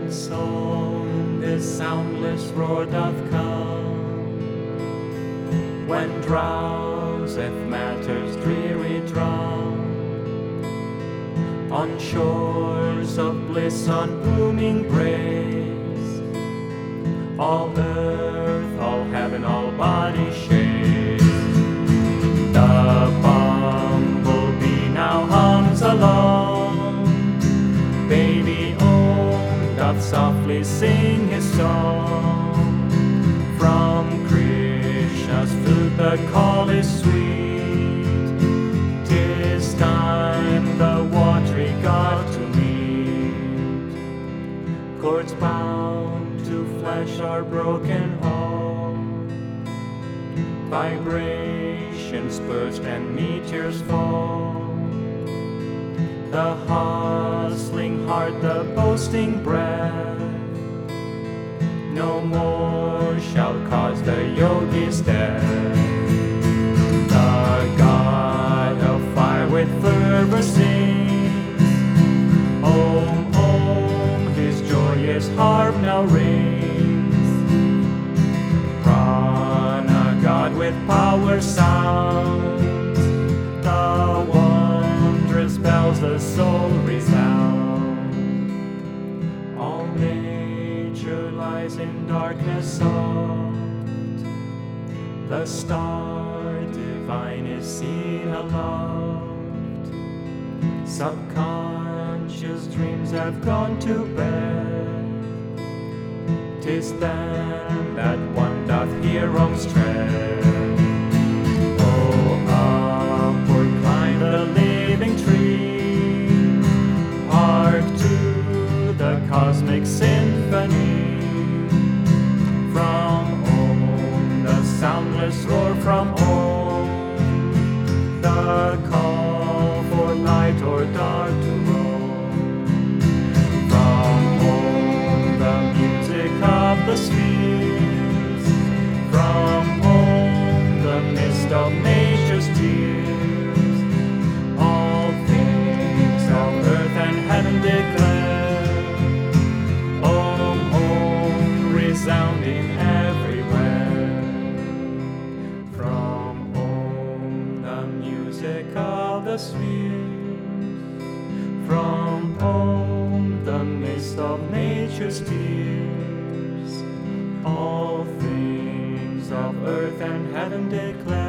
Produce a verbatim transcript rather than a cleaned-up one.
and sown, this soundless roar doth come. When drowseth matter's dreary drum, on shores of bliss, on booming breeze, all earth, all heaven, all bodies shakes. The bumblebee now hums along, baby Om doth softly sing his song. From Krishna's flute the call is sweet, 'tis time the watery God to meet. Cords bound to flesh are broken off, vibrations burst and meteors fall. The hustling heart, the boasting breath, no more shall cause the yogi's death. The God of fire with fervor sings, Om, Om, his joyous harp now rings. Prana, God with power sounds, the wondrous bells the soul resound. All nature lies in darkness soft, the star divine is seen aloft. Subconscious dreams have gone to bed, 'tis then that one doth hear Om's tread. Oh, upward climb the living tree, hark to the cosmic symphony. From Om, the soundless roar from Om, the call for light or dark to roam. From Om, the music of the spheres, from Om, the mist of nature's tears, all things of earth and heaven declare, Om, Om, resounding everywhere. From Om, the music of the spheres, from Om, the mist of nature's tears, all things of earth and heaven declare.